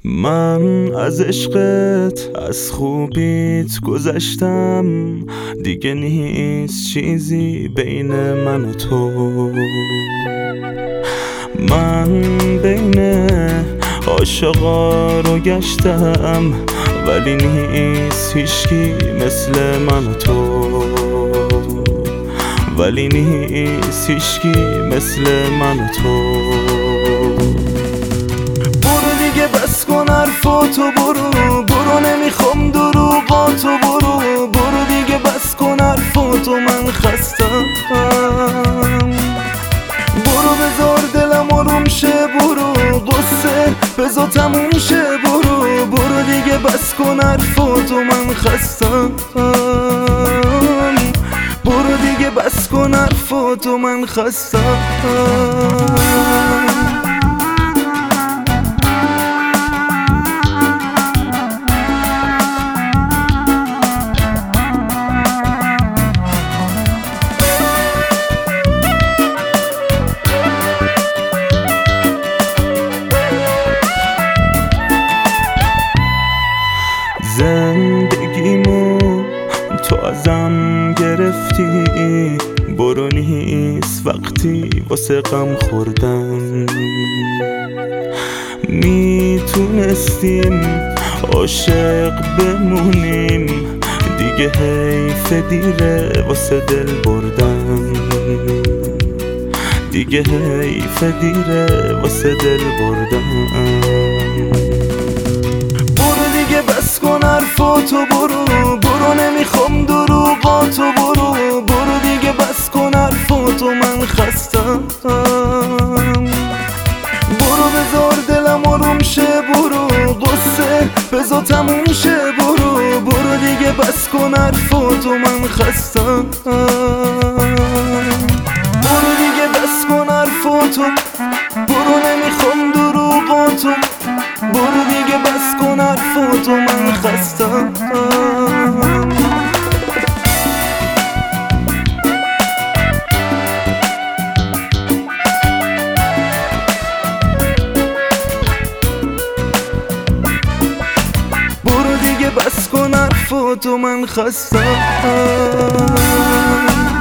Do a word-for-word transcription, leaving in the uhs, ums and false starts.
من از عشقت از خوبیت گذشتم، دیگه نیست چیزی بین من و تو. من بین عاشقا رو گشتم، ولی نیست هیچکی مثل من و تو. ولی نیست هیچکی مثل من و تو. بس کن حرفاتو، برو برو نمیخوام دروغاتو، برو برو دیگه بس کن حرفاتو، من خستم. برو بذار دلم آروم شه، برو قصه بذار تموم شه، برو برو دیگه بس کن حرفاتو، من خستم. برو دیگه بس کن حرفاتو، من خستم. زندگیمو تو ازم گرفتی، برو نیست وقتی واسه غم خوردن. میتونستیم عاشق بمونیم، دیگه حیف دیره واسه دل بردن. دیگه حیف دیره واسه دل بردن. بس کن حرفاتو، برو برو نمیخوام دروغاتو، برو برو دیگه بس کن حرفاتو، من خستم. برو بذار دلم آروم شه، برو قصه بذار تموم شه، برو برو دیگه بس کن حرفاتو، من خستم. برو دیگه بس کن حرفاتو، برو نمیخوام دروغاتو، برو دیگه بس کن حرفاتو، من خستم. برو دیگه بس کن حرفاتو، من خستم.